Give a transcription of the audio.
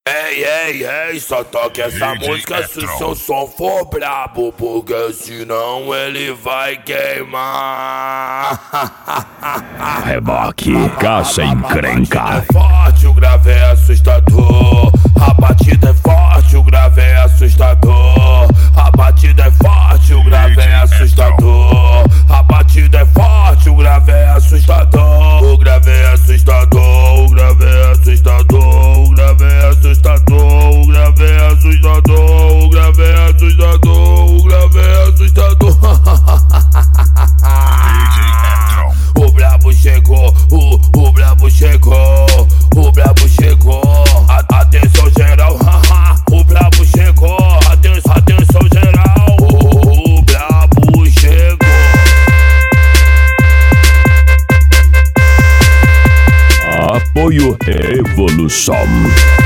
Ei, ei, ei, só toque essa música se o seu som for brabo, porque senão ele vai queimar. Reboque, caça encrenca. É forte, o grave é assustador. A batida é forte, o grave é assustador. A batida é forte, o grave é assustador. A batida é forte, o grave é assustador. O grave é assustador, o grave é assustador. O grave é assustador, o grave é assustador. O grave é assustador, o grave é assustador. O brabo chegou, o brabo chegou, o brabo chegou. Atenção geral, o brabo chegou. Atenção geral, o brabo chegou. Apoio Evolução.